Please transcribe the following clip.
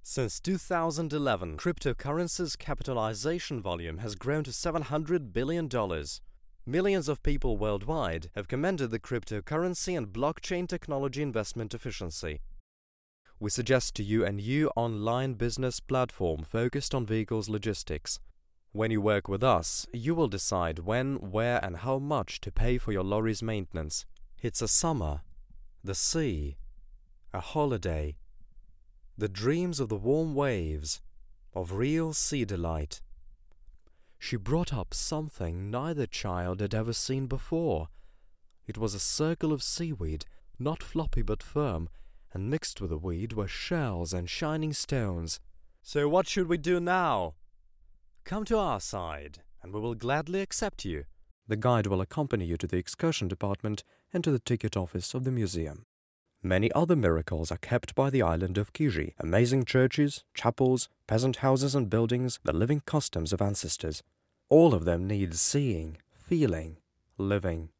Since 2011, cryptocurrency's capitalization volume has grown to $700 billion. Millions of people worldwide have commended the cryptocurrency and blockchain technology investment efficiency. We suggest to you a new online business platform focused on vehicles logistics. When you work with us, you will decide when, where and how much to pay for your lorry's maintenance. It's a summer, the sea, a holiday, the dreams of the warm waves, of real sea delight. She brought up something neither child had ever seen before. It was a circle of seaweed, not floppy but firm, and mixed with the weed were shells and shining stones. So what should we do now? Come to our side, and we will gladly accept you. The guide will accompany you to the excursion department and to the ticket office of the museum. Many other miracles are kept by the island of Kiji, amazing churches, chapels, peasant houses and buildings, the living customs of ancestors. All of them need seeing, feeling, living.